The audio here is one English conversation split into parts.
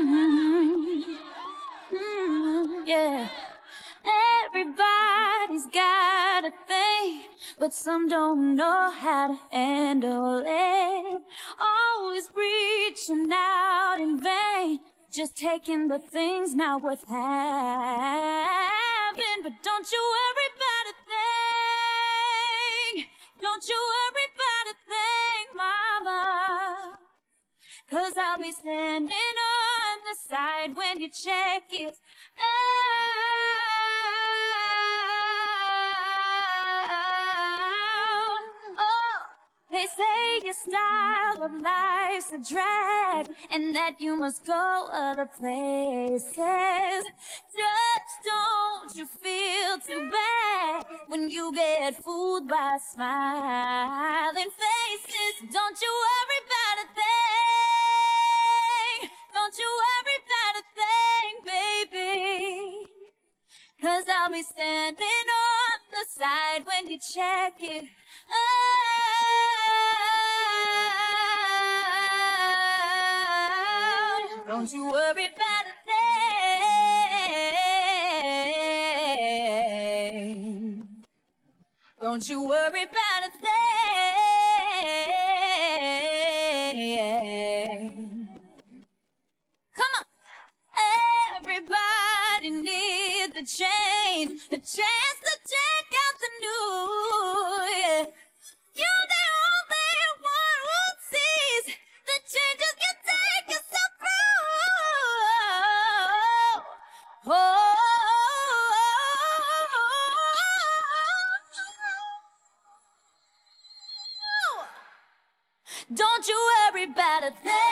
Yeah. Everybody's got a thing, but some don't know how to handle it. Always reaching out in vain, just taking the things not worth having. But don't you worry about a thing. Don't you worry about a thing, mama. 'Cause I'll be standing on the side when you check it out. Oh, they say your style of life's a drag and that you must go other places. Just don't you feel too bad when you get fooled by smiling faces. Don't you worry about a thing. Don't you worry about a thing, baby. 'Cause I'll be standing on the side when you check it out. Don't you worry about a thing. Don't you worry about a thing. Come on. Everybody needs a change, a chance to check out the new. Yeah. You're the only one who sees the changes you take yourself through. Oh. Don't you worry about a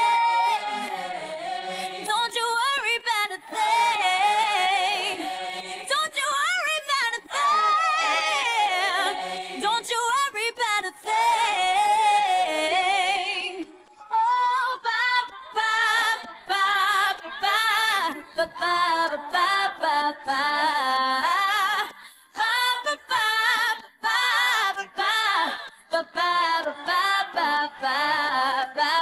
thing. Don't you worry about a thing. Don't you worry about a thing. Don't you worry about a thing. Oh, ba ba ba ba ba ba ba ba ba. Ba ba ba ba ba ba ba ba ba ba.